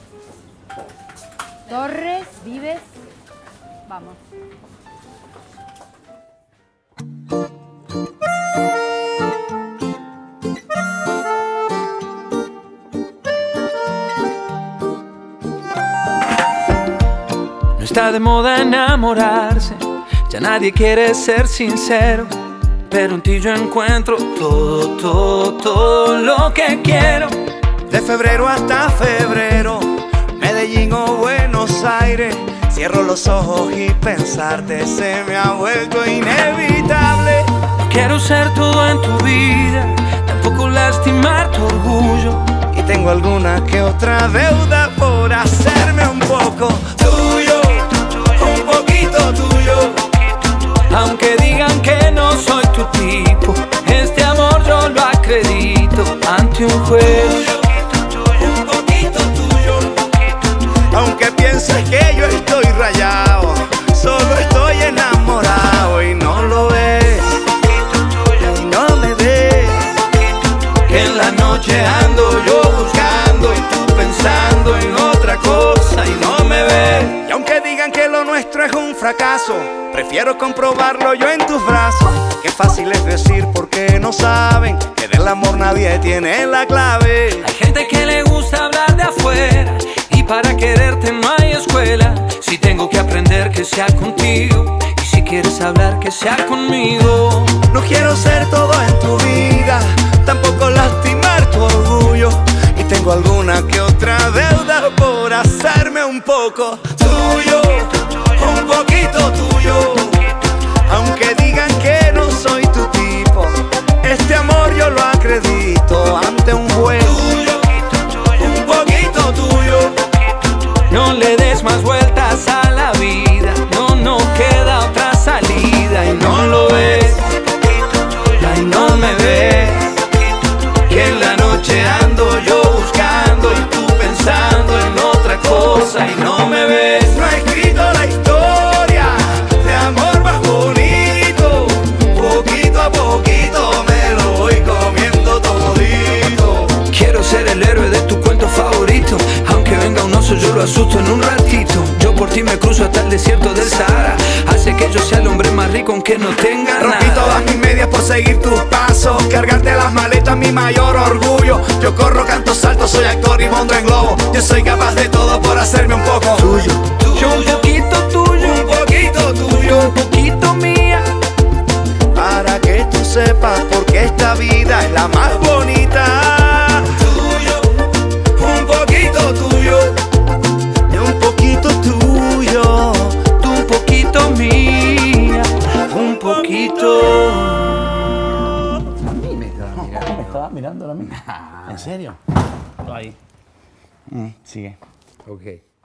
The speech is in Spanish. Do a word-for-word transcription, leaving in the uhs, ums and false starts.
Torres, Vives, vamos. No está de moda enamorarse, ya nadie quiere ser sincero, pero en ti yo encuentro todo, todo, todo lo que quiero. De febrero hasta febrero, Medellín o Buenos Aires, cierro los ojos y pensarte se me ha vuelto inevitable. No quiero ser todo en tu vida, tampoco lastimar tu orgullo. Y tengo alguna que otra deuda por hacerme un poco tuyo, un poquito tuyo. Aunque digan que no soy tu tipo, este amor yo lo acredito ante un juez. Aunque pienses que yo estoy rayado, solo estoy enamorado y no lo ves, y no me ves. Que en la noche ando yo buscando y tú pensando en otra cosa y no me ves. Y aunque digan que lo nuestro es un fracaso, prefiero comprobarlo yo en tus brazos. Qué fácil es decir porque no saben que del amor nadie tiene la clave. Hay gente que le gusta hablar de afuera, para quererte no hay escuela. Si tengo que aprender, que sea contigo, y si quieres hablar, que sea conmigo. No quiero ser todo en tu vida, tampoco lastimar tu orgullo. Y tengo alguna que otra deuda por hacerme un poco tuyo, un poquito tuyo. Aunque digan que no soy tu tipo, este amor yo lo acredito ante un juez. Un poquito tuyo. No le des más vueltas a la vida, no, no queda otra salida. Y no lo ves, y no me ves. Que en la noche ando yo buscando y tú pensando en otra cosa y no me ves. No he escrito la historia de amor más bonito, poquito a poquito me lo voy comiendo todito. Quiero ser el héroe de tu cuento favorito, aunque venga un oso yo lo asusto en un ratito. Yo por ti me cruzo hasta el desierto del Sahara, hace que yo sea el hombre más rico aunque no tenga nada. Rompí todas mis medias por seguir tus pasos, cargarte las maletas mi mayor orgullo. Yo corro, canto, salto, soy actor y monto en globo. Yo soy capaz de todo por hacerme un poco tuyo, tuyo, un poquito tuyo, un poquito tuyo, un poquito mía. Para que tú sepas porque esta vida es la más bonita. Me estaba mirando a mí. ¿En serio? Ahí. Mm, sigue. Ok.